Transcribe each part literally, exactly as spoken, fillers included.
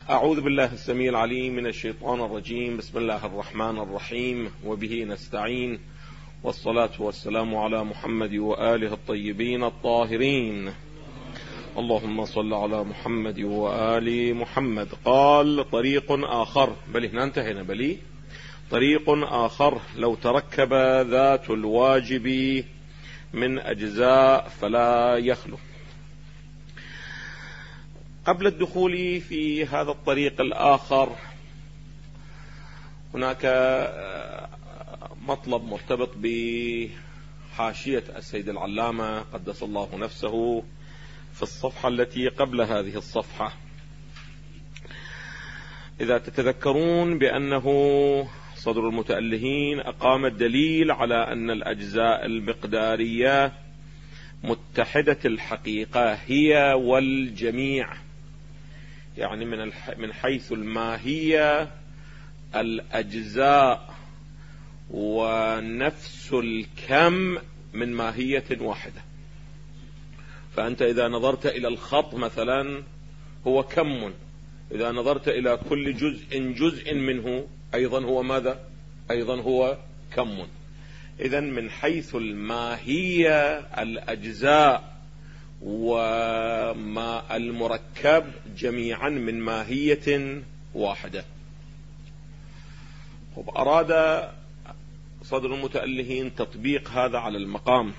أعوذ بالله السميع العليم من الشيطان الرجيم. بسم الله الرحمن الرحيم، وبه نستعين، والصلاة والسلام على محمد وآله الطيبين الطاهرين. اللهم صل على محمد وآل محمد. قال: طريق آخر، بل هنا انتهينا، بلي طريق آخر لو تركب ذات الواجب من أجزاء فلا يخلو. قبل الدخول في هذا الطريق الآخر هناك مطلب مرتبط بحاشية السيد العلامة قدس الله نفسه في الصفحة التي قبل هذه الصفحة. إذا تتذكرون بأنه صدر المتألهين أقام الدليل على أن الأجزاء المقدارية متحدة الحقيقة هي والجميع، يعني من من حيث الماهية الأجزاء ونفس الكم من ماهية واحدة. فأنت إذا نظرت إلى الخط مثلا هو كم، إذا نظرت إلى كل جزء جزء منه أيضا هو ماذا؟ أيضا هو كم. إذن من حيث الماهية الأجزاء وما المركب جميعا من ماهية واحدة. أراد صدر المتألهين تطبيق هذا على المقام.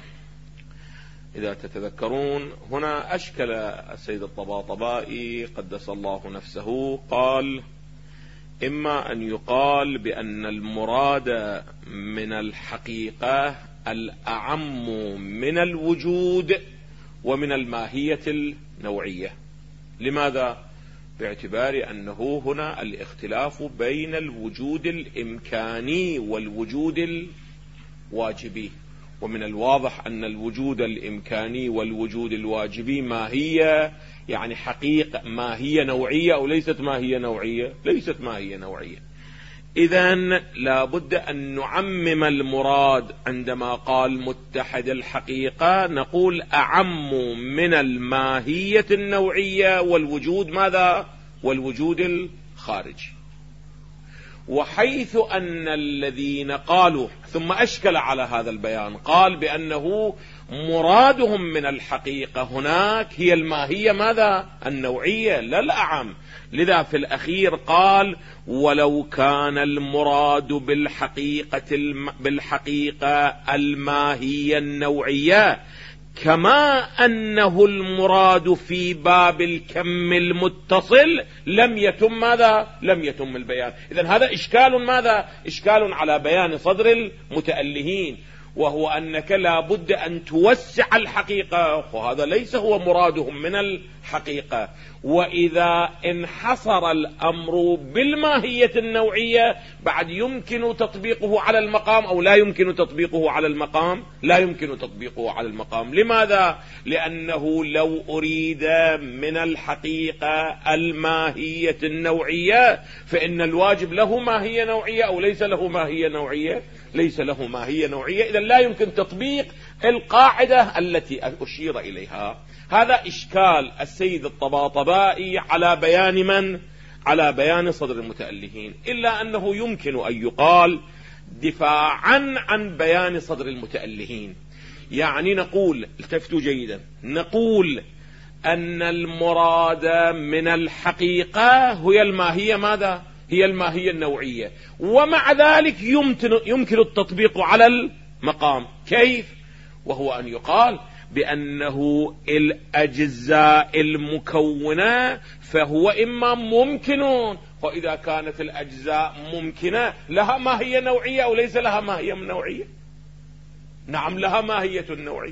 إذا تتذكرون هنا أشكل السيد الطباطبائي قدس الله نفسه، قال: إما أن يقال بأن المراد من الحقيقة الأعم من الوجود ومن الماهية النوعية. لماذا؟ باعتبار أنه هنا الاختلاف بين الوجود الإمكاني والوجود الواجبي، ومن الواضح أن الوجود الإمكاني والوجود الواجبي ماهية، يعني حقيقة ماهية نوعية أو ليست ماهية نوعية؟ ليست ماهية نوعية. إذن لا بد أن نعمم المراد. عندما قال متحد الحقيقة نقول أعم من الماهية النوعية والوجود ماذا؟ والوجود الخارجي. وحيث أن الذين قالوا، ثم أشكل على هذا البيان، قال بأنه مرادهم من الحقيقة هناك هي الماهية ماذا؟ النوعية لا الأعم. لذا في الأخير قال: ولو كان المراد بالحقيقة الم... بالحقيقة الماهية النوعية كما أنه المراد في باب الكم المتصل لم يتم ماذا؟ لم يتم البيان. إذن هذا إشكال ماذا؟ إشكال على بيان صدر المتألهين، وهو أنك لا بد أن توسع الحقيقة، وهذا ليس هو مرادهم من الحقيقة. وإذا انحصر الأمر بالماهية النوعية بعد يمكن تطبيقه على المقام أو لا يمكن تطبيقه على المقام؟ لا يمكن تطبيقه على المقام. لماذا؟ لأنه لو أريد من الحقيقة الماهية النوعية فإن الواجب له ماهية نوعية أو ليس له ماهية نوعية؟ ليس له ماهية نوعية. إذن لا يمكن تطبيق القاعدة التي أشير إليها. هذا إشكال السيد الطباطبائي على بيان من؟ على بيان صدر المتألهين. إلا أنه يمكن أن يقال دفاعا عن بيان صدر المتألهين، يعني نقول، التفتوا جيدا، نقول أن المراد من الحقيقة هي الماهية ماذا؟ هي الماهية النوعية، ومع ذلك يمكن, يمكن التطبيق على المقام. كيف؟ وهو أن يقال بأنه الأجزاء المكونة فهو إما ممكن، فإذا كانت الأجزاء ممكنة لها ماهية نوعية أو ليس لها ماهية نوعية؟ نعم لها ماهية نوعية،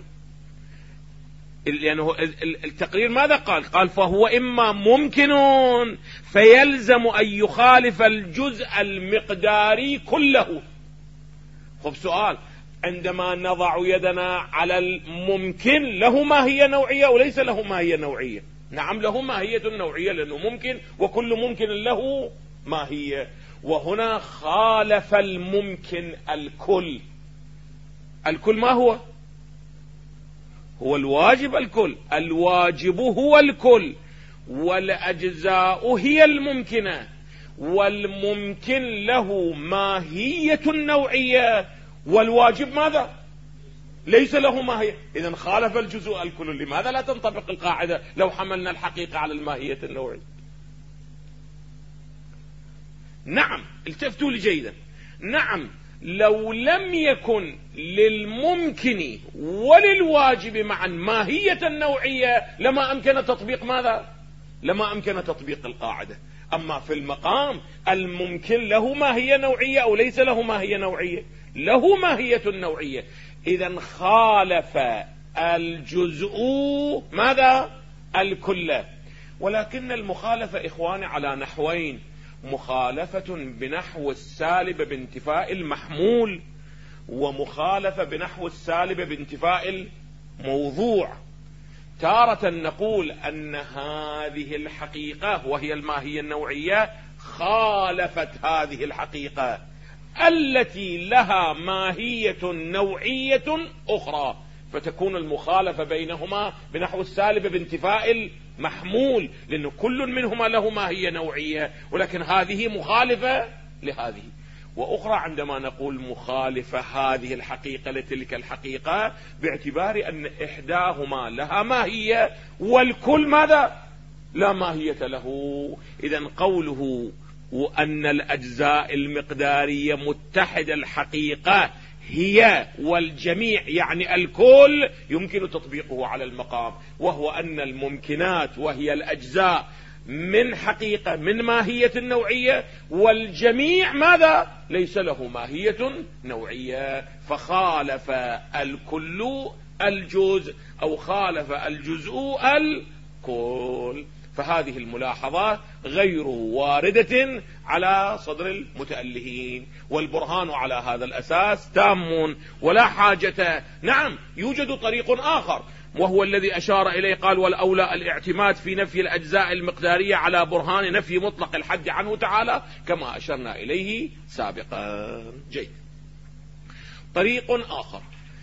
لأنه التقرير ماذا قال؟ قال فهو إما ممكن فيلزم أن يخالف الجزء المقداري كله. خب سؤال، عندما نضع يدنا على الممكن له ماهية نوعية وليس له ماهية نوعية؟ نعم له ماهية نوعية لأنه ممكن، وكل ممكن له ماهية. وهنا خالف الممكن الكل. الكل ما هو؟ هو الواجب. الكل الواجب هو الكل، والأجزاء هي الممكنة، والممكن له ماهية نوعية، والواجب ماذا؟ ليس له ماهية. إذن خالف الجزء الكل. لماذا لا تنطبق القاعدة لو حملنا الحقيقة على الماهية النوعية؟ نعم، التفتوا لي جيدا. نعم، لو لم يكن للممكن وللواجب معا ماهية نوعية لما أمكن تطبيق ماذا؟ لما أمكن تطبيق القاعدة. أما في المقام الممكن له ماهية نوعية أو ليس له ماهية نوعية؟ له ماهية نوعية. إذن خالف الجزء ماذا؟ الكل. ولكن المخالفة إخواني على نحوين: مخالفة بنحو السالب بانتفاء المحمول، ومخالفة بنحو السالب بانتفاء الموضوع. تارة نقول أن هذه الحقيقة وهي الماهية النوعية خالفت هذه الحقيقة التي لها ماهية نوعية أخرى، فتكون المخالفة بينهما بنحو السالب بانتفاء المحمول، لأن كل منهما له ماهية نوعية، ولكن هذه مخالفة لهذه. وأخرى عندما نقول مخالفة هذه الحقيقة لتلك الحقيقة باعتبار أن إحداهما لها ماهية والكل ماذا؟ لا ماهية له. إذن قوله وأن الأجزاء المقدارية متحدة الحقيقة هي والجميع يعني الكل يمكن تطبيقه على المقام، وهو أن الممكنات وهي الأجزاء من حقيقة من ماهية نوعية، والجميع ماذا؟ ليس له ماهية نوعية. فخالف الكل الجزء أو خالف الجزء الكل. فهذه الملاحظات غير واردة على صدر المتألهين، والبرهان على هذا الأساس تام ولا حاجة. نعم، يوجد طريق آخر وهو الذي أشار إليه، قال: والأولى الاعتماد في نفي الأجزاء المقدارية على برهان نفي مطلق الحد عنه تعالى كما أشرنا إليه سابقا. جيد. طريق آخر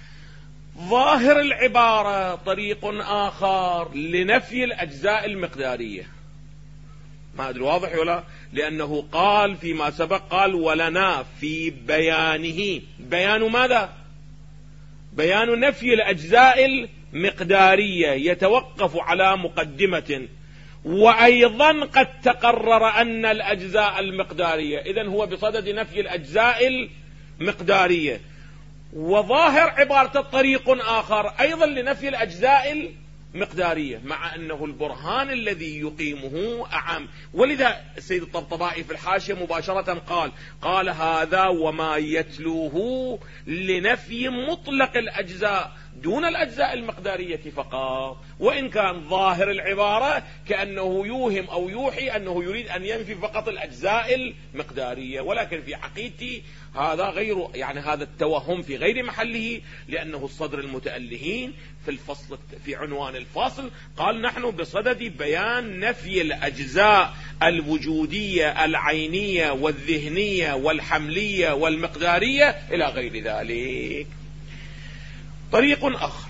ظاهر العبارة، طريق آخر لنفي الأجزاء المقدارية. ما أدري واضح ولا؟ لأنه قال فيما سبق، قال: ولنا في بيانه. بيان ماذا؟ بيان نفي الأجزاء المقدارية يتوقف على مقدمة، وأيضا قد تقرر أن الأجزاء المقدارية، إذن هو بصدد نفي الأجزاء المقدارية. وظاهر عبارة الطريق آخر أيضا لنفي الأجزاء المقدارية، مع أنه البرهان الذي يقيمه أعم. ولذا السيد الطبطبائي في الحاشية مباشرة قال قال هذا وما يتلوه لنفي مطلق الأجزاء دون الأجزاء المقدارية فقط، وإن كان ظاهر العبارة كأنه يوهم أو يوحي أنه يريد أن ينفي فقط الأجزاء المقدارية، ولكن في حقيقتي هذا غير، يعني هذا التوهم في غير محله، لأنه الصدر المتألهين في الفصل في عنوان الفصل قال: نحن بصدد بيان نفي الأجزاء الوجودية العينية والذهنية والحملية والمقدارية إلى غير ذلك. طريق آخر: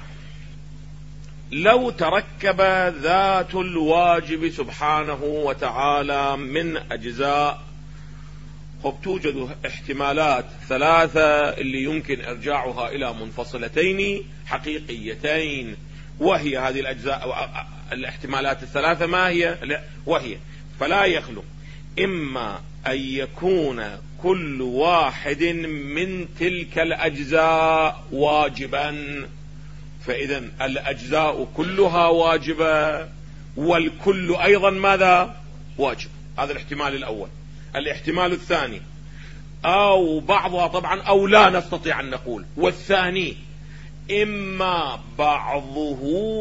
لو تركب ذات الواجب سبحانه وتعالى من أجزاء. خب توجد احتمالات ثلاثة اللي يمكن إرجاعها إلى منفصلتين حقيقيتين، وهي هذه الأجزاء الاحتمالات الثلاثة ما هي؟ وهي فلا يخلو إما أن يكون كل واحد من تلك الأجزاء واجبا، فإذا الأجزاء كلها واجبة والكل أيضا ماذا؟ واجب. هذا الاحتمال الأول. الاحتمال الثاني أو بعضها طبعا أو لا نستطيع أن نقول. والثاني إما بعضه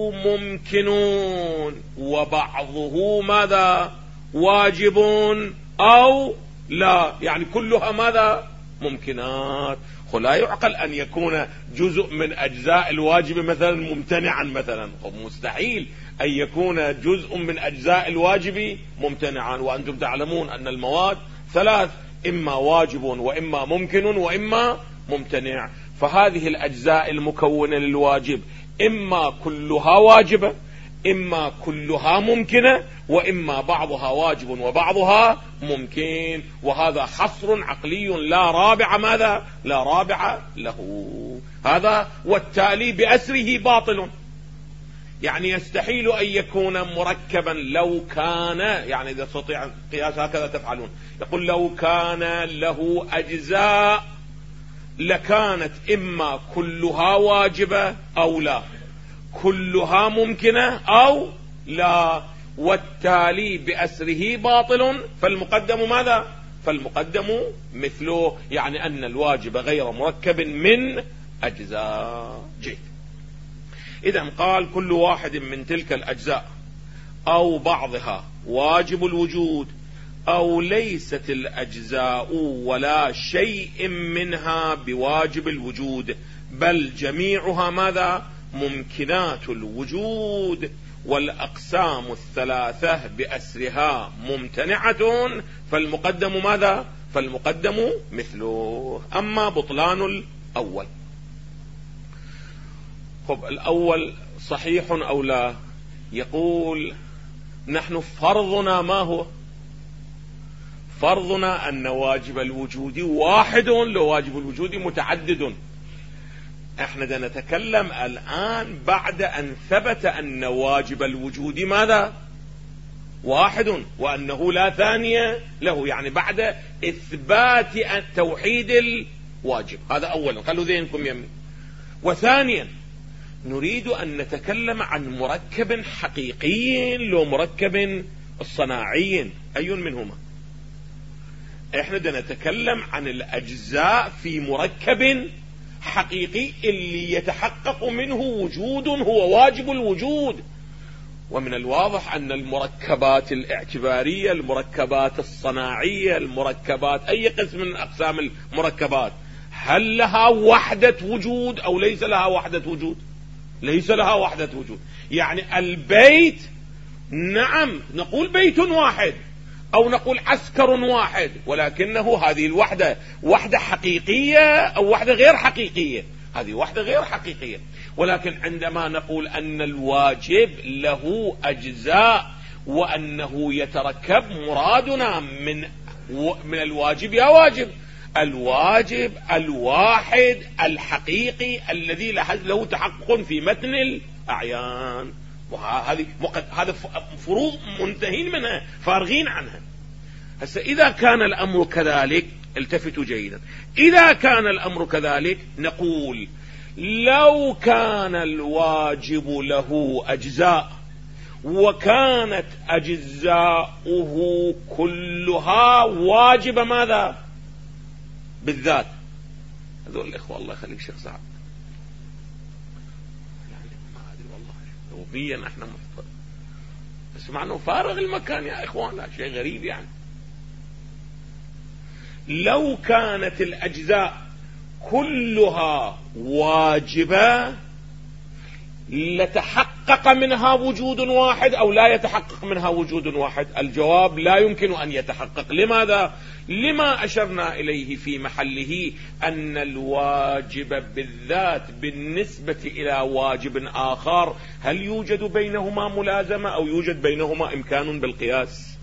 ممكنون وبعضه ماذا؟ واجبون أو لا، يعني كلها ماذا؟ ممكنات. لا يعقل أن يكون جزء من أجزاء الواجب مثلا ممتنعا مثلا، مستحيل أن يكون جزء من أجزاء الواجب ممتنعا، وأنتم تعلمون أن المواد ثلاث: إما واجب وإما ممكن وإما ممتنع. فهذه الأجزاء المكونة للواجب إما كلها واجبة، إما كلها ممكنة وإما بعضها واجب وبعضها ممكن، وهذا حصر عقلي لا رابع ماذا لا رابع له. هذا والتالي بأسره باطل، يعني يستحيل أن يكون مركبا لو كان، يعني إذا تستطيع قياس هكذا تفعلون، يقول لو كان له أجزاء لكانت إما كلها واجبة أو لا، كلها ممكنة أو لا، والتالي بأسره باطل، فالمقدم ماذا فالمقدم مثله، يعني أن الواجب غير مركب من أجزاء. جيد. إذا قال كل واحد من تلك الأجزاء أو بعضها واجب الوجود، أو ليست الأجزاء ولا شيء منها بواجب الوجود، بل جميعها ماذا ممكنات الوجود، والأقسام الثلاثة بأسرها ممتنعة، فالمقدم ماذا فالمقدم مثله. أما بطلان الأول، خب الأول صحيح أو لا؟ يقول نحن فرضنا ما هو؟ فرضنا أن واجب الوجود واحد، لو واجب الوجود متعدد. احنا دا نتكلم الآن بعد أن ثبت أن واجب الوجود ماذا واحد وأنه لا ثانية له، يعني بعد إثبات توحيد الواجب. هذا أولا، خلوا ذهنكم يمي. وثانيا نريد أن نتكلم عن مركب حقيقي لو مركب الصناعي، أي منهما؟ احنا دا نتكلم عن الأجزاء في مركب حقيقي اللي يتحقق منه وجود هو واجب الوجود. ومن الواضح أن المركبات الاعتبارية، المركبات الصناعية، المركبات أي قسم من أقسام المركبات، هل لها وحدة وجود أو ليس لها وحدة وجود؟ ليس لها وحدة وجود. يعني البيت، نعم نقول بيت واحد أو نقول عسكر واحد، ولكنه هذه الوحدة وحدة حقيقية أو وحدة غير حقيقية؟ هذه وحدة غير حقيقية. ولكن عندما نقول أن الواجب له أجزاء وأنه يتركب، مرادنا من من الواجب يا واجب الواجب الواحد الحقيقي الذي له تحقق في متن الأعيان. وهذه هذا فروض منتهين منها، فارغين عنها. هسه إذا كان الأمر كذلك، التفتوا جيدا، إذا كان الأمر كذلك نقول لو كان الواجب له أجزاء وكانت أجزاؤه كلها واجبة ماذا بالذات. هذول الإخوة الله يخليك شيخ سعد، يعني ما أدري والله يوميا احنا محفظ، بس مع أنه فارغ المكان يا إخوان، لا شيء غريب. يعني لو كانت الأجزاء كلها واجبة لتحقق منها وجود واحد أو لا يتحقق منها وجود واحد؟ الجواب لا يمكن أن يتحقق. لماذا؟ لما أشرنا إليه في محله أن الواجب بالذات بالنسبة إلى واجب آخر هل يوجد بينهما ملازمة أو يوجد بينهما إمكان بالقياس؟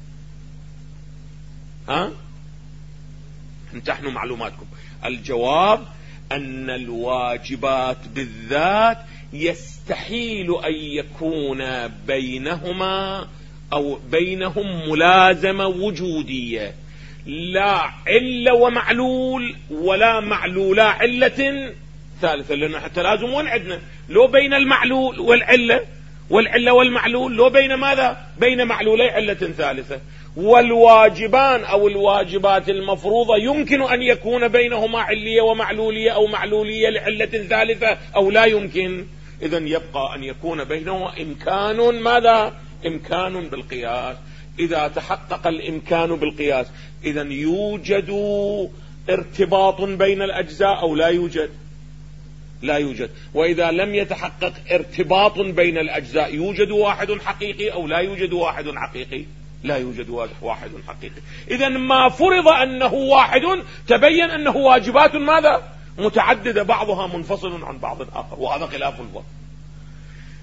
ها؟ امتحنوا معلوماتكم. الجواب أن الواجبات بالذات يستحيل أن يكون بينهما أو بينهم ملازمة وجودية، لا علة ومعلول ولا معلول علة ثالثة، لأن حتى لازم وين عندنا لو بين المعلول والعلة والعلة والمعلول لو بين ماذا؟ بين معلولي علة ثالثة. والواجبان أو الواجبات المفروضة يمكن أن يكون بينهما علية ومعلولية أو معلولية لعلة ثالثة أو لا يمكن. إذن يبقى أن يكون بينهما إمكان ماذا؟ إمكان بالقياس. إذا تحقق الإمكان بالقياس إذن يوجد ارتباط بين الأجزاء أو لا يوجد؟ لا يوجد. وإذا لم يتحقق ارتباط بين الأجزاء يوجد واحد حقيقي أو لا يوجد واحد حقيقي؟ لا يوجد واحد حقيقي. إذن ما فرض أنه واحد تبين أنه واجبات ماذا؟ متعددة، بعضها منفصل عن بعض آخر، وهذا خلاف الظن.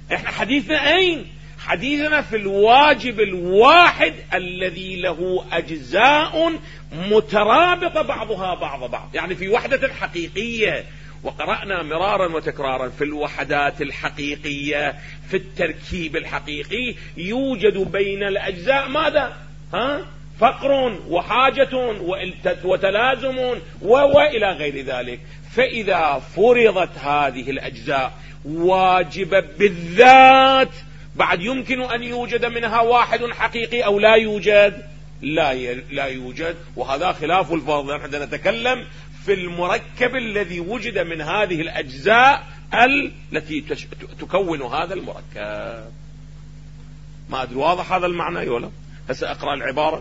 احنا حديثنا اين؟ حديثنا في الواجب الواحد الذي له اجزاء مترابطة بعضها بعض بعض، يعني في وحدة حقيقية. وقرأنا مرارا وتكرارا في الوحدات الحقيقية في التركيب الحقيقي يوجد بين الأجزاء ماذا؟ ها؟ فقر وحاجة وتلازم وإلى غير ذلك. فإذا فرضت هذه الأجزاء واجبة بالذات، بعد يمكن أن يوجد منها واحد حقيقي أو لا يوجد؟ لا لا يوجد. وهذا خلاف الفرض. نحن نتكلم في المركب الذي وجد من هذه الأجزاء التي تكون هذا المركب. ما أدري واضح هذا المعنى ولا؟ هسه أقرأ العبارة.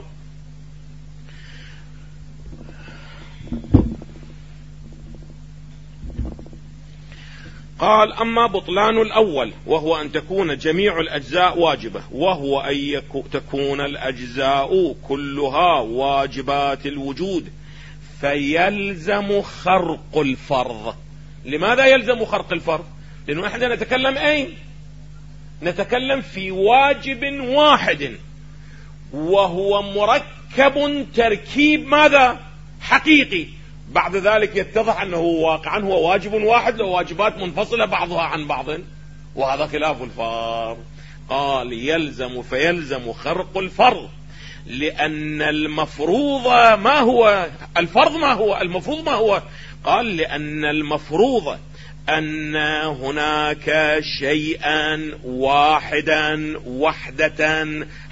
قال: أما بطلان الأول وهو أن تكون جميع الأجزاء واجبة، وهو أن تكون الأجزاء كلها واجبات الوجود، فيلزم خرق الفرض. لماذا يلزم خرق الفرض؟ لأنه احنا نتكلم أين؟ نتكلم في واجب واحد وهو مركب تركيب ماذا؟ حقيقي. بعد ذلك يتضح أنه واقعا هو واجب واحد له واجبات منفصلة بعضها عن بعض، وهذا خلاف الفرض. قال: يلزم فيلزم خرق الفرض، لأن المفروض ما هو؟ الفرض ما هو؟ المفروض ما هو؟ قال: لأن المفروض أن هناك شيئا واحدا وحدة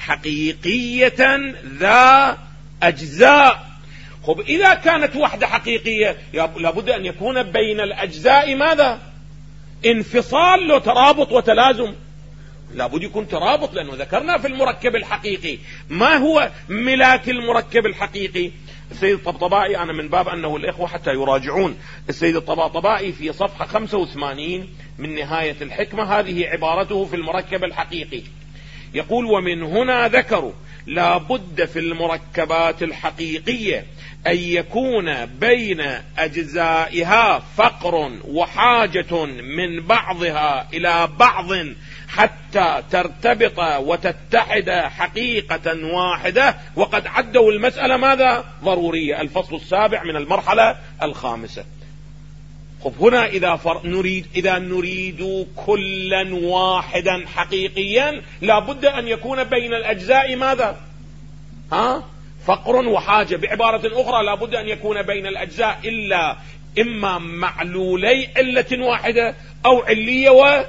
حقيقية ذا أجزاء. خب إذا كانت وحدة حقيقية لابد أن يكون بين الأجزاء ماذا؟ انفصال له ترابط وتلازم، لابد يكون ترابط، لأنه ذكرنا في المركب الحقيقي. ما هو ملاك المركب الحقيقي؟ السيد الطبطبائي، أنا من باب أنه الإخوة حتى يراجعون، السيد الطبطبائي في صفحة خمسة وثمانين من نهاية الحكمة هذه عبارته في المركب الحقيقي، يقول: ومن هنا ذكروا لا بد في المركبات الحقيقية أن يكون بين أجزائها فقر وحاجة من بعضها إلى بعض حتى ترتبط وتتحد حقيقة واحدة، وقد عدوا المسألة ماذا؟ ضرورية. الفصل السابع من المرحلة الخامسة. خب هنا إذا نريد إذا نريد كلا واحدا حقيقيا لابد أن يكون بين الأجزاء ماذا؟ ها؟ فقر وحاجة. بعبارة أخرى لابد أن يكون بين الأجزاء إلا إما معلولي علة واحدة أو علية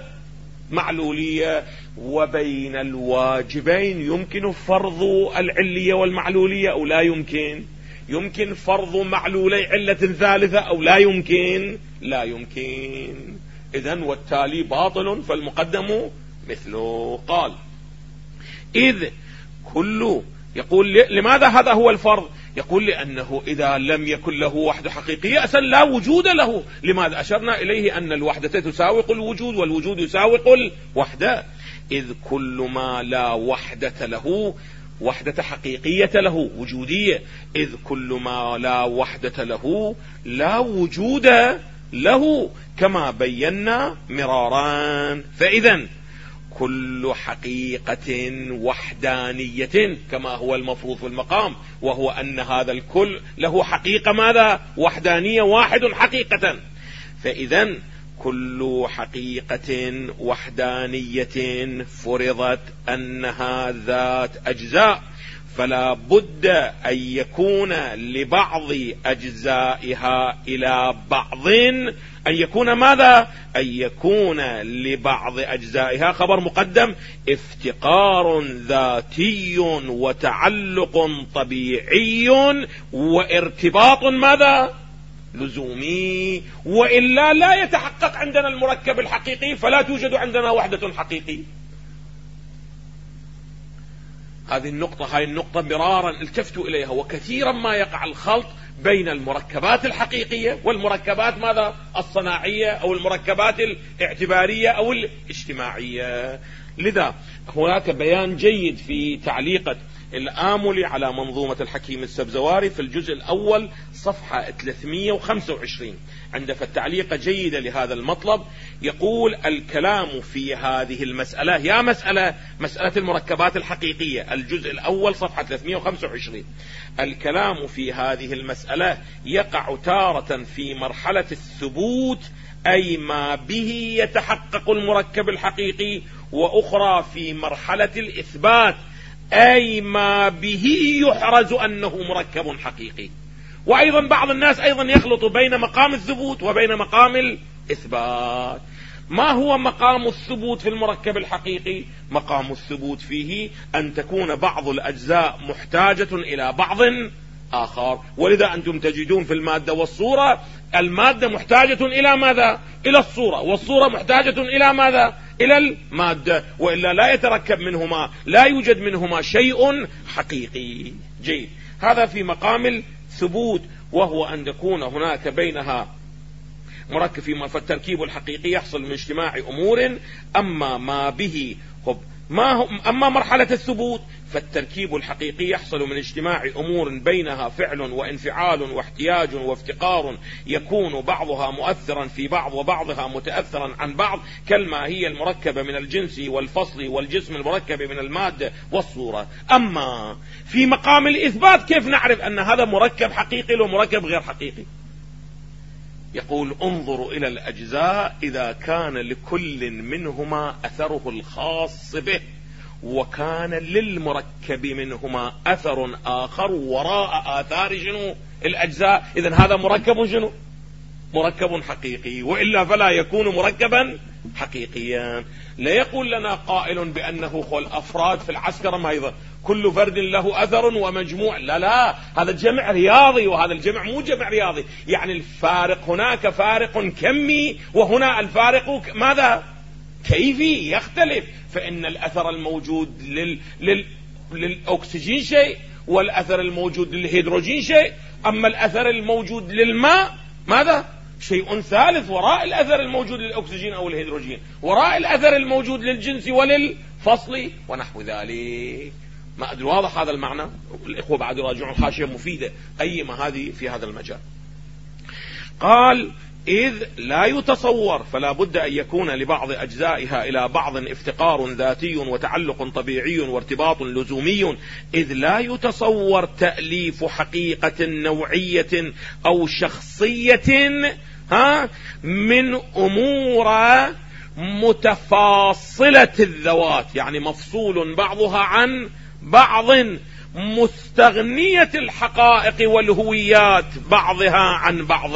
ومعلولية. وبين الواجبين يمكن فرض العلية والمعلولية أو لا يمكن؟ يمكن فرض معلولي علة ثالثة أو لا يمكن؟ لا يمكن. إذن والتالي باطل فالمقدم مثله. قال: إذ كل، يقول لماذا هذا هو الفرض؟ يقول لأنه إذا لم يكن له وحدة حقيقية أصلا لا وجود له. لماذا؟ أشرنا إليه أن الوحدة تساوق الوجود والوجود يساوق الوحدة. إذ كل ما لا وحدة له، وحدة حقيقية له وجودية، إذ كل ما لا وحدة له لا وجود له كما بينا مرارا. فإذا كل حقيقة وحدانية كما هو المفروض في المقام، وهو أن هذا الكل له حقيقة ماذا؟ وحدانية، واحد حقيقة. فإذا كل حقيقة وحدانية فرضت أنها ذات أجزاء، فلا بد أن يكون لبعض أجزائها إلى بعض، أن يكون ماذا؟ أن يكون لبعض أجزائها خبر مقدم افتقار ذاتي وتعلق طبيعي وارتباط ماذا؟ لزومي، وإلا لا يتحقق عندنا المركب الحقيقي، فلا توجد عندنا وحدة حقيقية. هذه النقطة هاي النقطة مرارا التفتوا إليها، وكثيرا ما يقع الخلط بين المركبات الحقيقية والمركبات ماذا؟ الصناعية أو المركبات الاعتبارية أو الاجتماعية. لذا هناك بيان جيد في تعليقة الآملي على منظومة الحكيم السبزواري في الجزء الأول صفحة ثلاثمئة وخمسة وعشرين عنده التعليق جيدة لهذا المطلب، يقول: الكلام في هذه المسألة، يا مسألة مسألة المركبات الحقيقية، الجزء الأول صفحة ثلاثمئة وخمسة وعشرين، الكلام في هذه المسألة يقع تارة في مرحلة الثبوت أي ما به يتحقق المركب الحقيقي، وأخرى في مرحلة الإثبات أي ما به يحرز أنه مركب حقيقي. وأيضا بعض الناس أيضا يخلط بين مقام الثبوت وبين مقام الإثبات. ما هو مقام الثبوت في المركب الحقيقي؟ مقام الثبوت فيه أن تكون بعض الأجزاء محتاجة إلى بعض آخر، ولذا أنتم تجدون في المادة والصورة المادة محتاجة إلى ماذا؟ إلى الصورة، والصورة محتاجة إلى ماذا؟ إلى المادة، وإلا لا يتركب منهما، لا يوجد منهما شيء حقيقي. جيد، هذا في مقام الثبوت، وهو أن يكون هناك بينها مركب في فالتركيب الحقيقي يحصل من اجتماع أمور. أما ما به ما هو أما مرحلة الثبوت فالتركيب الحقيقي يحصل من اجتماع أمور بينها فعل وانفعال واحتياج وافتقار، يكون بعضها مؤثرا في بعض وبعضها متأثرا عن بعض، كالماهية المركبة من الجنس والفصل والجسم المركب من المادة والصورة. أما في مقام الإثبات كيف نعرف أن هذا مركب حقيقي ومركب غير حقيقي؟ يقول: انظروا إلى الأجزاء إذا كان لكل منهما أثره الخاص به، وكان للمركب منهما أثر آخر وراء آثار شنو الأجزاء، إذن هذا مركب شنو؟ مركب حقيقي، وإلا فلا يكون مركبا حقيقيا. لا يقول لنا قائل بأنه خل أفراد في العسكر ما أيضا كل فرد له أثر ومجموع، لا لا، هذا جمع رياضي، وهذا الجمع مو جمع رياضي، يعني الفارق هناك فارق كمي، وهنا الفارق ماذا؟ كيفي، يختلف. فإن الأثر الموجود لل... لل... للأكسجين شيء، والأثر الموجود للهيدروجين شيء، أما الأثر الموجود للماء ماذا؟ شيء ثالث وراء الأثر الموجود للأكسجين أو الهيدروجين، وراء الأثر الموجود للجنس وللفصل ونحو ذلك. ما أدري واضح هذا المعنى؟ الإخوة بعد يراجعون حاشية مفيدة قيمة هذه في هذا المجال. قال: إذ لا يتصور، فلا بد أن يكون لبعض أجزائها إلى بعض افتقار ذاتي وتعلق طبيعي وارتباط لزومي، إذ لا يتصور تأليف حقيقة نوعية أو شخصية ها من أمور متفاصلة الذوات، يعني مفصول بعضها عن بعض، مستغنية الحقائق والهويات بعضها عن بعض.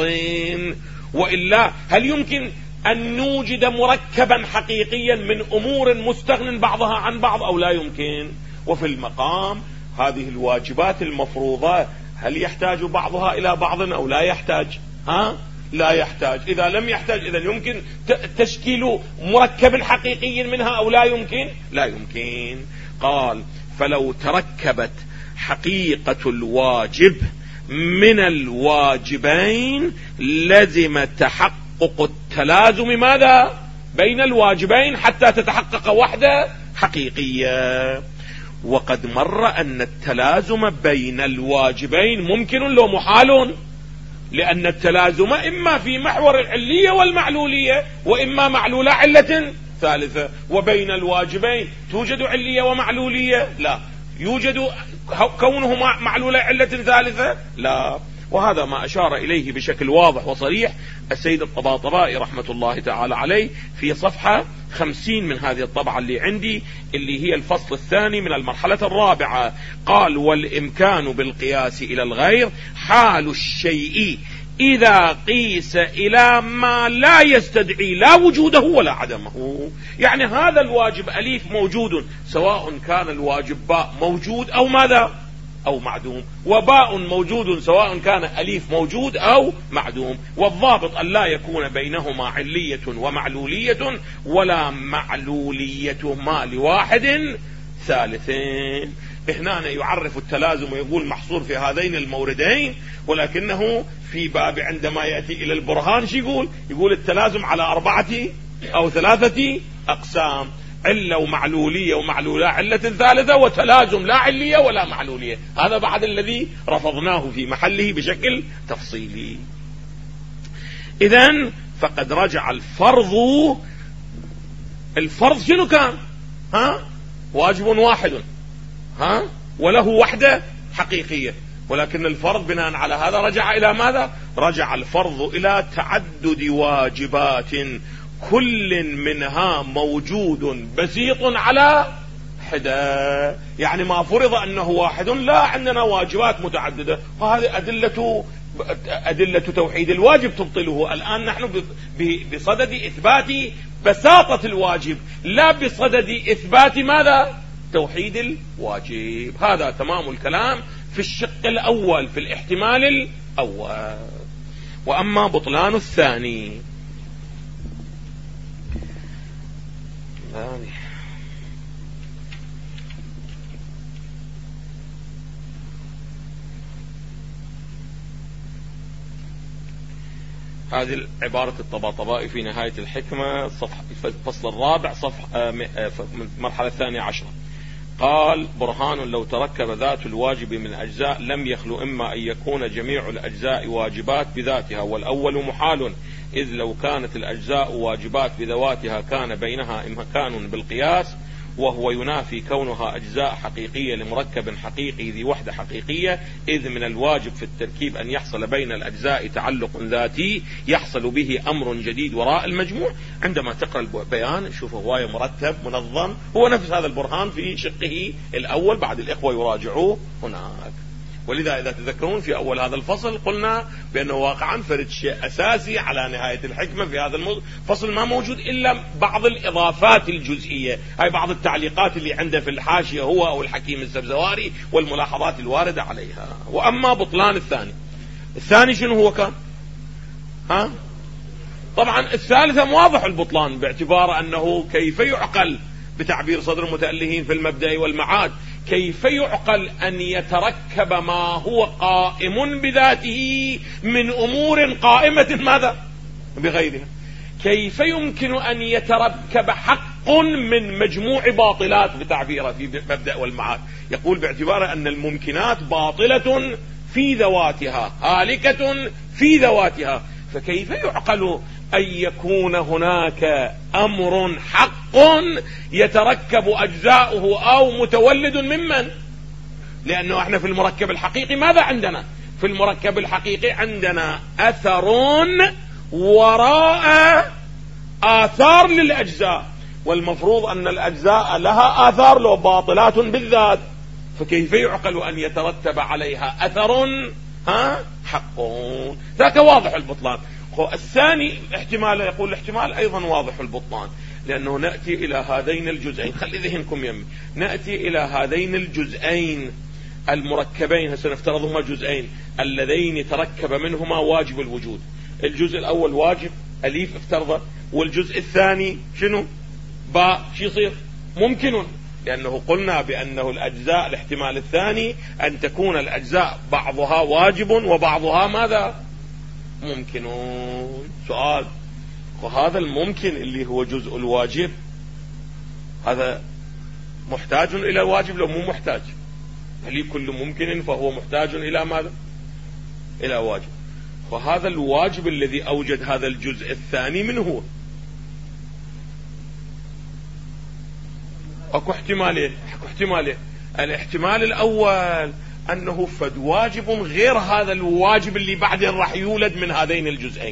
وإلا هل يمكن أن نوجد مركبا حقيقيا من أمور مستغن بعضها عن بعض أو لا يمكن؟ وفي المقام هذه الواجبات المفروضة هل يحتاج بعضها إلى بعض أو لا يحتاج؟ ها؟ لا يحتاج. إذا لم يحتاج إذا يمكن تشكيل مركب حقيقي منها أو لا يمكن؟ لا يمكن. قال: فلو تركبت حقيقة الواجب من الواجبين لزم تحقق التلازم ماذا؟ بين الواجبين حتى تتحقق وحدة حقيقية. وقد مر أن التلازم بين الواجبين ممكن لو محال، لأن التلازم إما في محور العلية والمعلولية، وإما معلولة علة ثالثة. وبين الواجبين توجد علية ومعلولية؟ لا. يوجد كونهما معلولة علة ثالثة؟ لا. وهذا ما أشار إليه بشكل واضح وصريح السيد الطباطبائي رحمة الله تعالى عليه في صفحة خمسين من هذه الطبعة اللي عندي، اللي هي الفصل الثاني من المرحلة الرابعة. قال: والإمكان بالقياس إلى الغير حال الشيء إذا قيس إلى ما لا يستدعي لا وجوده ولا عدمه. يعني هذا الواجب أليف موجود، سواء كان الواجب باء موجود أو ماذا؟ أو معدوم، وباء موجود سواء كان أليف موجود أو معدوم. والضابط أن لا يكون بينهما علية ومعلولية، ولا معلولية ما لواحد ثالثين. هنا يعرف التلازم ويقول محصور في هذين الموردين، ولكنه في باب عندما يأتي إلى البرهان شو يقول؟ يقول التلازم على أربعة أو ثلاثة أقسام. علة ومعلولية ومعلولة علة ثالثة وتلازم لا علية ولا معلولية. هذا بعد الذي رفضناه في محله بشكل تفصيلي. إذن فقد رجع الفرض. الفرض شنو كان؟ ها؟ واجب واحد، ها؟ وله وحدة حقيقية، ولكن الفرض بناء على هذا رجع إلى ماذا؟ رجع الفرض إلى تعدد واجبات كل منها موجود بسيط على حدة. يعني ما فرض أنه واحد، لا، عندنا واجبات متعددة، وهذه أدلة أدلة توحيد الواجب تبطله. الآن نحن بصدد إثبات بساطة الواجب، لا بصدد إثبات ماذا؟ توحيد الواجب. هذا تمام الكلام في الشق الأول، في الاحتمال الأول. وأما بطلان الثاني، هذه عبارة الطباطبائي في نهاية الحكمة، صفحة الفصل الرابع، صفحة المرحلة الثانية عشرة. قال: برهان: لو تركب ذات الواجب من أجزاء لم يخلو إما أن يكون جميع الأجزاء واجبات بذاتها، والأول محال، إذ لو كانت الأجزاء واجبات بذواتها كان بينها إمكان بالقياس، وهو ينافي كونها أجزاء حقيقية لمركب حقيقي ذي وحدة حقيقية، إذ من الواجب في التركيب أن يحصل بين الأجزاء تعلق ذاتي يحصل به أمر جديد وراء المجموع. عندما تقرأ البيان شوفوا هواية مرتب منظم، هو نفس هذا البرهان في شقه الأول، بعد الإخوة يراجعوه هناك. ولذا إذا تذكرون في أول هذا الفصل قلنا بأنه واقعا فرد شيء أساسي على نهاية الحكمة في هذا الفصل ما موجود إلا بعض الإضافات الجزئية، هاي بعض التعليقات اللي عنده في الحاشية هو أو الحكيم السبزواري والملاحظات الواردة عليها. وأما بطلان الثاني، الثاني شنو هو كان؟ ها؟ طبعا الثالثة واضح البطلان، باعتبار أنه كيف يعقل بتعبير صدر المتألهين في المبدأ والمعاد، كيف يعقل أن يتركب ما هو قائم بذاته من أمور قائمة ماذا؟ بغيرها. كيف يمكن أن يتركب حق من مجموع باطلات بتعبيره في مبدأ والمعاد؟ يقول باعتبار أن الممكنات باطلة في ذواتها، هالكة في ذواتها، فكيف يعقل أن يكون هناك أمر حق يتركب أجزاؤه أو متولد ممن؟ لأنه احنا في المركب الحقيقي ماذا عندنا؟ في المركب الحقيقي عندنا أثر وراء آثار للأجزاء، والمفروض أن الأجزاء لها آثار لو باطلات بالذات، فكيف يعقل أن يترتب عليها أثر ها حق؟ ذاك واضح البطلان. الثاني احتمال، يقول الاحتمال أيضا واضح البطلان، لأنه نأتي إلى هذين الجزئين، خلي ذهنكم يمي، نأتي إلى هذين الجزئين المركبين، سنفترضهما جزئين اللذين تركب منهما واجب الوجود. الجزء الأول واجب أليف افترضه، والجزء الثاني شنو؟ باء، شو يصير؟ ممكن، لأنه قلنا بأنه الأجزاء الاحتمال الثاني أن تكون الأجزاء بعضها واجب وبعضها ماذا؟ ممكنون. سؤال: وهذا الممكن اللي هو جزء الواجب هذا محتاج إلى الواجب لو مو محتاج؟ هل كل ممكن فهو محتاج إلى ماذا؟ إلى واجب. وهذا الواجب الذي أوجد هذا الجزء الثاني من هو؟ أكو احتمالين، أكو احتمالين. الاحتمال الأول أنه فد واجب غير هذا الواجب اللي بعدين راح يولد من هذين الجزئين.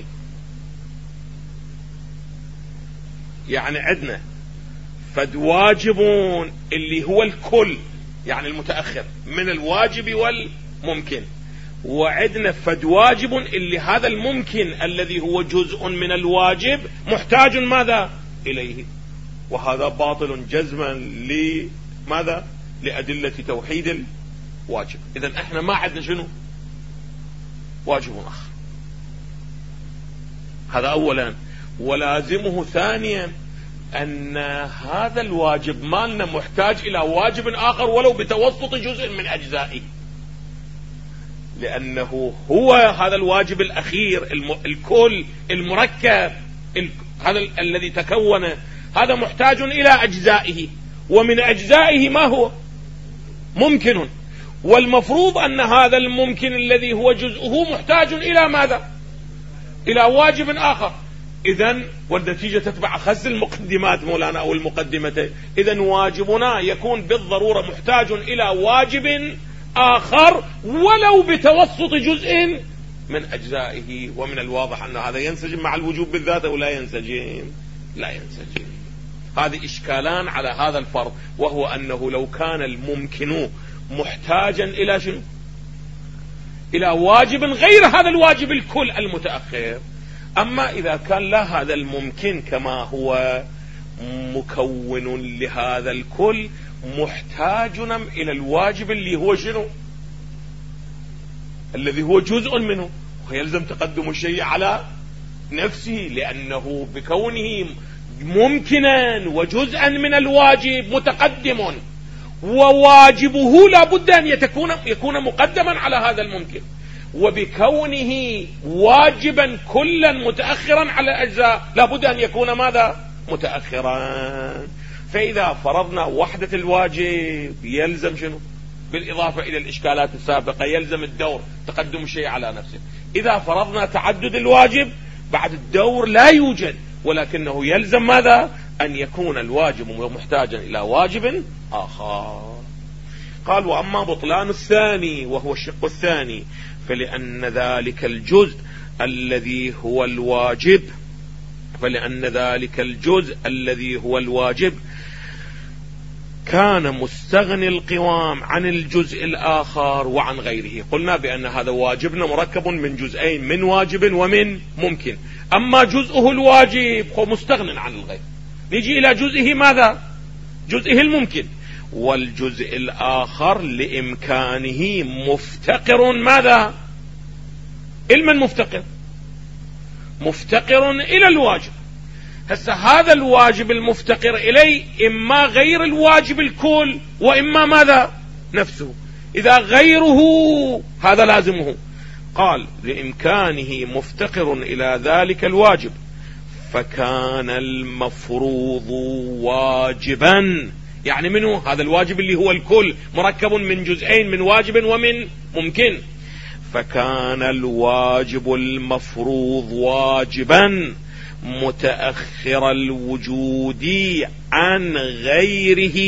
يعني عندنا فد واجب اللي هو الكل، يعني المتأخر من الواجب والممكن، وعندنا فد واجب اللي هذا الممكن الذي هو جزء من الواجب محتاج ماذا إليه، وهذا باطل جزما لماذا؟ لأدلة توحيد الواجب. إذن احنا ما عندنا شنو؟ واجب آخر. هذا أولا. ولازمه ثانيا أن هذا الواجب مالنا محتاج إلى واجب آخر ولو بتوسط جزء من أجزائه، لأنه هو هذا الواجب الأخير الم... الكل المركب ال... هذا ال... الذي تكون هذا محتاج إلى أجزائه، ومن أجزائه ما هو ممكن، والمفروض أن هذا الممكن الذي هو جزءه محتاج إلى ماذا؟ إلى واجب آخر. إذن والنتيجة تتبع أخذ المقدمات مولانا أو المقدمتين. إذن واجبنا يكون بالضرورة محتاج إلى واجب آخر ولو بتوسط جزء من أجزائه. ومن الواضح أن هذا ينسجم مع الوجوب بالذات أو لا ينسجم؟ لا ينسجم. هذه إشكالان على هذا الفرض، وهو أنه لو كان الممكن محتاجا إلى شنو؟ إلى واجب غير هذا الواجب الكل المتأخر. أما إذا كان لا، هذا الممكن كما هو مكون لهذا الكل محتاج إلى الواجب اللي هو شنو؟ الذي هو جزء منه، ويلزم تقدم الشيء على نفسه، لأنه بكونه ممكنا وجزءا من الواجب متقدم، وواجبه لا بد أن يكون يكون مقدما على هذا الممكن، وبكونه واجبا كلا متأخرا على الأجزاء لا بد أن يكون ماذا؟ متأخرا. فإذا فرضنا وحدة الواجب يلزم شنو؟ بالإضافة إلى الإشكالات السابقة يلزم الدور تقدم الشيء على نفسه. إذا فرضنا تعدد الواجب بعد الدور لا يوجد، ولكنه يلزم ماذا؟ أن يكون الواجب محتاجا إلى واجب آخر. قال: وأما بطلان الثاني وهو الشق الثاني، فلأن ذلك الجزء الذي هو الواجب فلأن ذلك الجزء الذي هو الواجب كان مستغني القوام عن الجزء الآخر وعن غيره. قلنا بأن هذا واجبنا مركب من جزئين، من واجب ومن ممكن. أما جزءه الواجب هو مستغن عن الغير. نيجي إلى جزئه ماذا؟ جزئه الممكن. والجزء الآخر لإمكانه مفتقر ماذا؟ علما مفتقر مفتقر إلى الواجب. هسه هذا الواجب المفتقر إليه إما غير الواجب الكل وإما ماذا؟ نفسه. إذا غيره هذا لازمه. قال: لإمكانه مفتقر إلى ذلك الواجب، فكان المفروض واجبا. يعني منه هذا الواجب اللي هو الكل مركب من جزئين، من واجب ومن ممكن. فكان الواجب المفروض واجبا متأخر الوجود عن غيره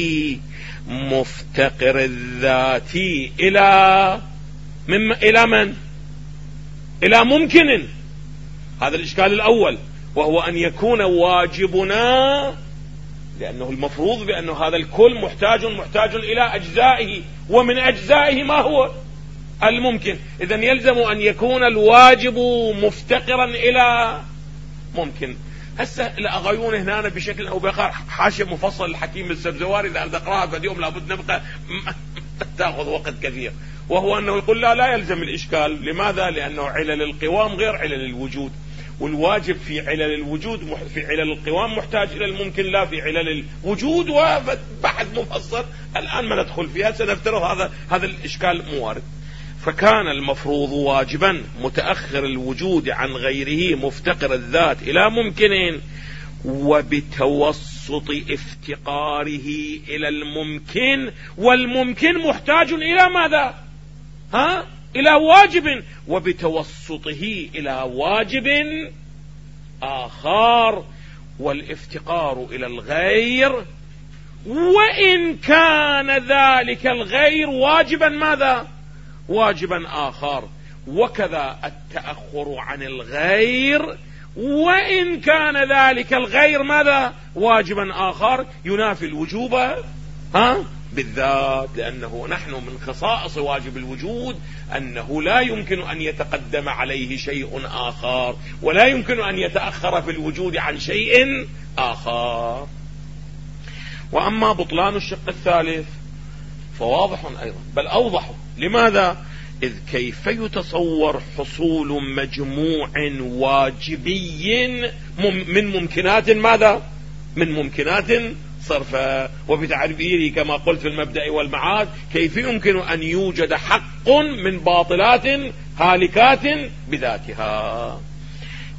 مفتقر الذات إلى من إلى من؟ إلى ممكن. هذا الإشكال الأول، وهو أن يكون واجبنا، لأنه المفروض بأن هذا الكل محتاج محتاج إلى أجزائه، ومن أجزائه ما هو؟ الممكن. إذن يلزم أن يكون الواجب مفتقرا إلى ممكن. هسه الأغيون هنا بشكل أو بآخر حاشية مفصل الحكيم السبزواري، إذا أقرأها في اليوم لابد نبقى تأخذ وقت كثير، وهو أنه يقول لا لا يلزم الإشكال. لماذا؟ لأنه علل القوام غير علل الوجود، والواجب في علل الوجود في علل القوام محتاج إلى الممكن لا في علل الوجود، وبحث مفصل الآن ما ندخل فيها، سنفترض هذا هذا الإشكال موارد. فكان المفروض واجبا متأخر الوجود عن غيره مفتقر الذات إلى ممكن، وبتوسط افتقاره إلى الممكن، والممكن محتاج إلى ماذا؟ ها؟ إلى واجب، وبتوسطه إلى واجب آخر، والافتقار إلى الغير، وإن كان ذلك الغير واجبا ماذا؟ واجبا آخر. وكذا التأخر عن الغير وإن كان ذلك الغير ماذا؟ واجبا آخر ينافي الوجوب ها بالذات، لأنه نحن من خصائص واجب الوجود أنه لا يمكن أن يتقدم عليه شيء آخر، ولا يمكن أن يتأخر في الوجود عن شيء آخر. وأما بطلان الشق الثالث فواضح أيضا، بل أوضح. لماذا؟ إذ كيف يتصور حصول مجموع واجبي من ممكنات ماذا؟ من ممكنات صرفا. وبتعبيري كما قلت في المبدأ والمعاد، كيف يمكن أن يوجد حق من باطلات هالكات بذاتها؟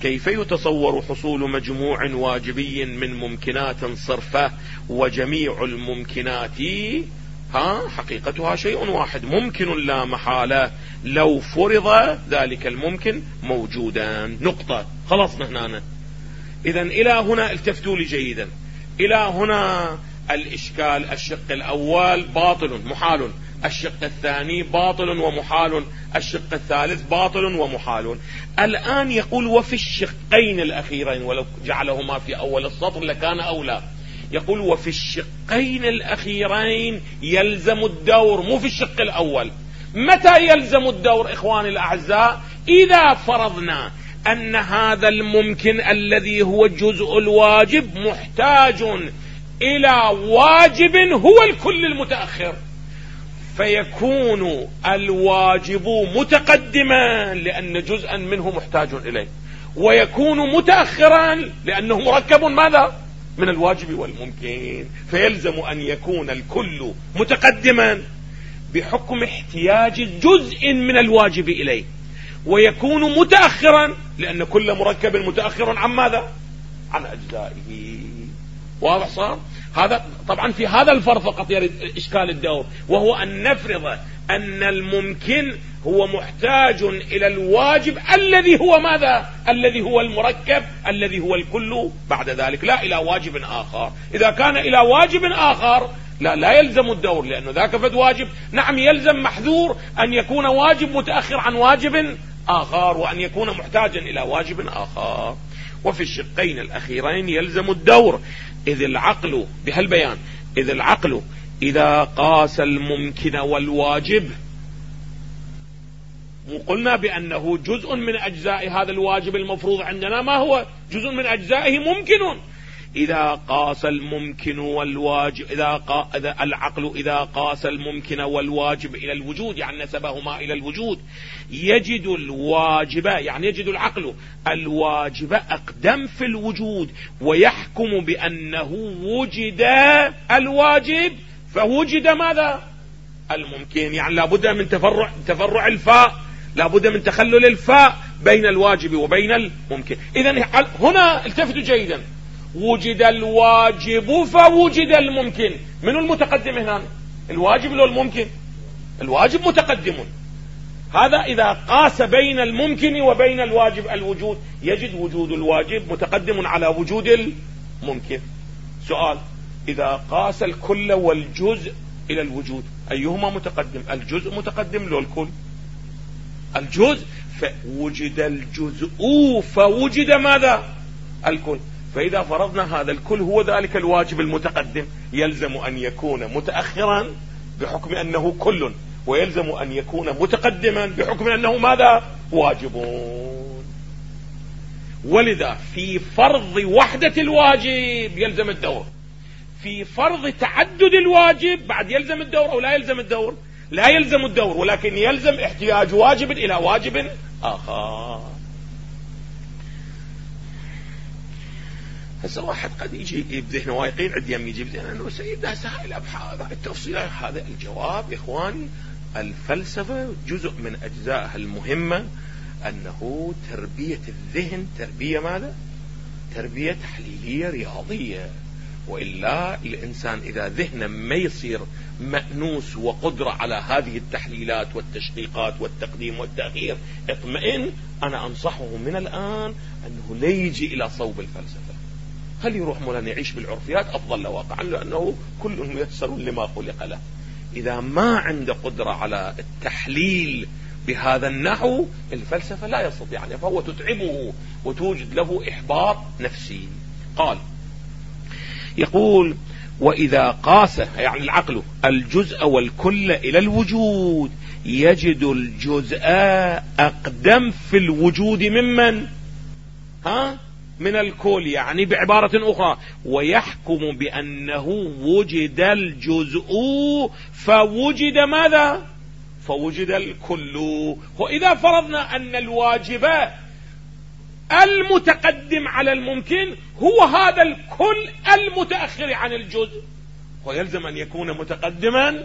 كيف يتصور حصول مجموع واجبي من ممكنات صرفة وجميع الممكنات ها حقيقتها شيء واحد ممكن لا محالة لو فرض ذلك الممكن موجودا. نقطة. خلصنا هنا. إذن إلى هنا التفتوا لي جيدا. إلى هنا الإشكال الشق الأول باطل محال، الشق الثاني باطل ومحال، الشق الثالث باطل ومحال. الآن يقول وفي الشقين الأخيرين، ولو جعلهما في أول السطر لكان أولى. يقول وفي الشقين الأخيرين يلزم الدور، مو في الشق الأول. متى يلزم الدور إخواني الأعزاء؟ إذا فرضنا أن هذا الممكن الذي هو الجزء الواجب محتاج إلى واجب هو الكل المتأخر، فيكون الواجب متقدما لأن جزءا منه محتاج إليه، ويكون متأخرا لأنه مركب ماذا؟ من الواجب والممكن. فيلزم أن يكون الكل متقدما بحكم احتياج جزء من الواجب إليه، ويكون متأخرا لأن كل مركب متأخر عن ماذا؟ عن أجزائه. واضح صار؟ هذا طبعا في هذا الفرض فقط يرد إشكال الدور، وهو أن نفرض أن الممكن هو محتاج إلى الواجب الذي هو ماذا؟ الذي هو المركب الذي هو الكل بعد ذلك، لا إلى واجب آخر. إذا كان إلى واجب آخر لا لا يلزم الدور، لأنه ذاك فد واجب. نعم يلزم محذور أن يكون واجب متأخر عن واجب آخر، وأن يكون محتاجا إلى واجب آخر. وفي الشقين الأخيرين يلزم الدور، إذ العقل بهالبيان إذ العقل إذا قاس الممكن والواجب، وقلنا بأنه جزء من أجزاء هذا الواجب المفروض عندنا ما هو جزء من أجزائه ممكن. إذا قاس الممكن والواجب إذا, قا... إذا العقل إذا قاس الممكن والواجب إلى الوجود، يعني نسبهما إلى الوجود، يجد الواجب يعني يجد العقل الواجب أقدم في الوجود، ويحكم بأنه وجد الواجب فوجد ماذا؟ الممكن. يعني لابد من تفرع تفرع الفاء، لابد من تخلل الفاء بين الواجب وبين الممكن. إذن هنا التفتوا جيدا، وجد الواجب فوجد الممكن. من المتقدم هنا؟ الواجب لو الممكن؟ الواجب متقدم. هذا إذا قاس بين الممكن وبين الواجب الوجود، يجد وجود الواجب متقدم على وجود الممكن. سؤال: إذا قاس الكل والجزء إلى الوجود أيهما متقدم؟ الجزء متقدم لو الكل؟ الجزء. فوجد الجزء فوجد ماذا؟ الكل. فإذا فرضنا هذا الكل هو ذلك الواجب المتقدم، يلزم أن يكون متأخرا بحكم أنه كل، ويلزم أن يكون متقدما بحكم أنه ماذا؟ واجبون. ولذا في فرض وحدة الواجب يلزم الدور، في فرض تعدد الواجب بعد يلزم الدور أو لا يلزم الدور؟ لا يلزم الدور، ولكن يلزم احتياج واجب إلى واجب آخر. هسه واحد قد يجي بذهنه وايقين عندي يم يجي بذهنه انه سيد هسه هاي الابحاث التفصيلات. هذا الجواب يا اخواني، الفلسفه جزء من اجزائها المهمه انه تربيه الذهن تربيه ماذا؟ تربيه تحليليه رياضيه. والا الانسان اذا ذهنه ما يصير مأنوس وقدره على هذه التحليلات والتشقيقات والتقديم والتأخير اطمئن، انا انصحه من الان انه لا يجي الى صوب الفلسفه، خلي يروح مولانا يعيش بالعرفيات أفضل له واقعا، لأنه كل ميسر لما خلق له. إذا ما عنده قدرة على التحليل بهذا النحو الفلسفة لا يستطيع يعني، فهو تتعبه وتوجد له إحباط نفسي. قال يقول: وإذا قاس يعني العقل الجزء والكل إلى الوجود يجد الجزء أقدم في الوجود ممن ها من الكل، يعني بعبارة أخرى ويحكم بأنه وجد الجزء فوجد ماذا؟ فوجد الكل. وإذا فرضنا أن الواجب المتقدم على الممكن هو هذا الكل المتأخر عن الجزء، ويلزم أن يكون متقدما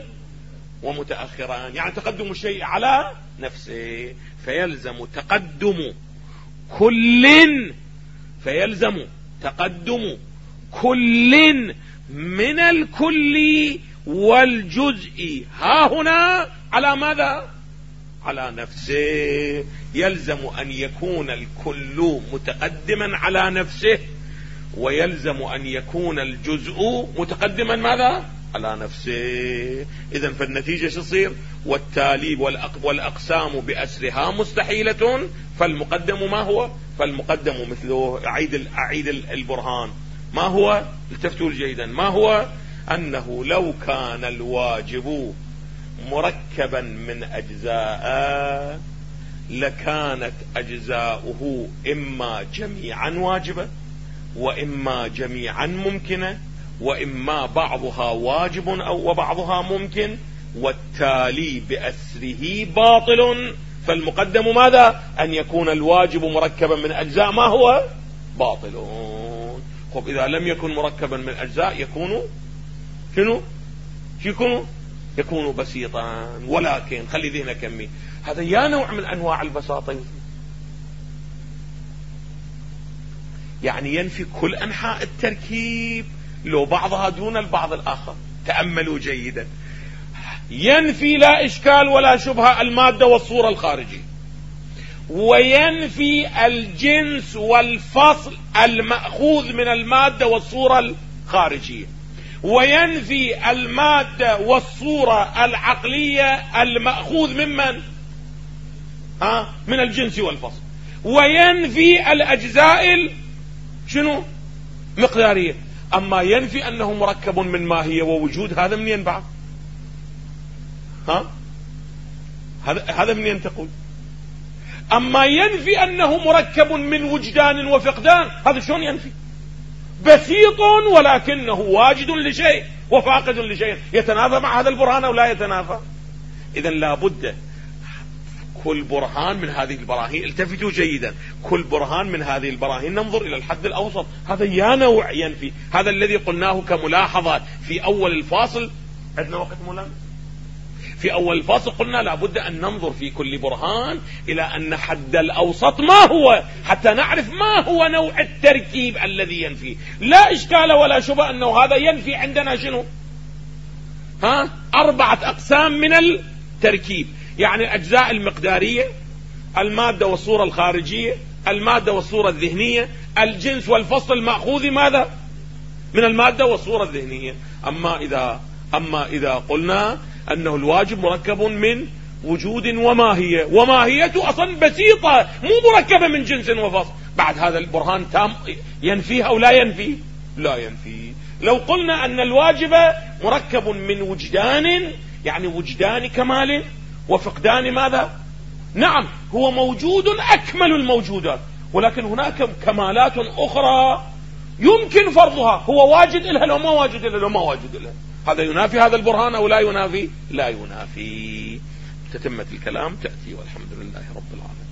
ومتأخرا، يعني تقدم الشيء على نفسه، فيلزم تقدم كل، فيلزم تقدم كل من الكل والجزء ها هنا على ماذا؟ على نفسه. يلزم أن يكون الكل متقدما على نفسه، ويلزم أن يكون الجزء متقدما ماذا؟ على نفسه. إذن فالنتيجة تصير والتالي والأقسام بأسرها مستحيلة، فالمقدم ما هو؟ فالمقدم مثله أعيد أعيد البرهان. ما هو؟ التفتوا جيدا. ما هو؟ أنه لو كان الواجب مركبا من أجزاء لكانت أجزاؤه إما جميعا واجبة، وإما جميعا ممكنة، وإما بعضها واجب أو وبعضها ممكن، والتالي بأسره باطل. فالمقدم ماذا؟ أن يكون الواجب مركبا من أجزاء ما هو؟ باطل. خب إذا لم يكن مركبا من أجزاء يكون شنو؟ يكون يكون بسيطا. ولكن خلي ذهنك كمي، هذا يا نوع من أنواع البساطة، يعني ينفي كل أنحاء التركيب لو بعضها دون البعض الآخر. تأملوا جيدا. ينفي لا إشكال ولا شبهة المادة والصورة الخارجية، وينفي الجنس والفصل المأخوذ من المادة والصورة الخارجية، وينفي المادة والصورة العقلية المأخوذ ممن؟ ها؟ من الجنس والفصل. وينفي الأجزاء شنو؟ مقدارية. أما ينفي أنه مركب من ماهية ووجود، هذا من ينبع؟ ها؟ هذا هذا من ينتقل. أما ينفي أنه مركب من وجدان وفقدان، هذا شلون ينفي؟ بسيط ولكنه واجد لشيء وفاقد لشيء. يتنافى مع هذا البرهان أو لا يتنافى؟ إذن لا بد كل برهان من هذه البراهين، التفتوا جيدا، كل برهان من هذه البراهين ننظر إلى الحد الأوسط. هذا يا نوع ينفي. هذا الذي قلناه كملاحظات في أول الفاصل. عندنا وقت مولانا؟ في أول الفاصل قلنا لا بد أن ننظر في كل برهان إلى أن حد الأوسط ما هو، حتى نعرف ما هو نوع التركيب الذي ينفي. لا إشكال ولا شبه أنه هذا ينفي عندنا شنو؟ ها؟ أربعة أقسام من التركيب، يعني الأجزاء المقدارية، المادة والصورة الخارجية، المادة والصورة الذهنية، الجنس والفصل المأخوذ ماذا؟ من المادة والصورة الذهنية. أما إذا أما إذا قلنا أنه الواجب مركب من وجود وماهية، وماهيته أصلا بسيطة مو مركبة من جنس وفصل، بعد هذا البرهان تام ينفيها أو لا ينفي؟ لا ينفي. لو قلنا أن الواجب مركب من وجدان، يعني وجدان كمال وفقدان ماذا؟ نعم هو موجود أكمل الموجودات، ولكن هناك كمالات أخرى يمكن فرضها، هو واجد إلها لو ما واجد إلها لو ما واجد إلها. هذا ينافي هذا البرهان أو لا ينافي؟ لا ينافي. تتمة الكلام تأتي، والحمد لله رب العالمين.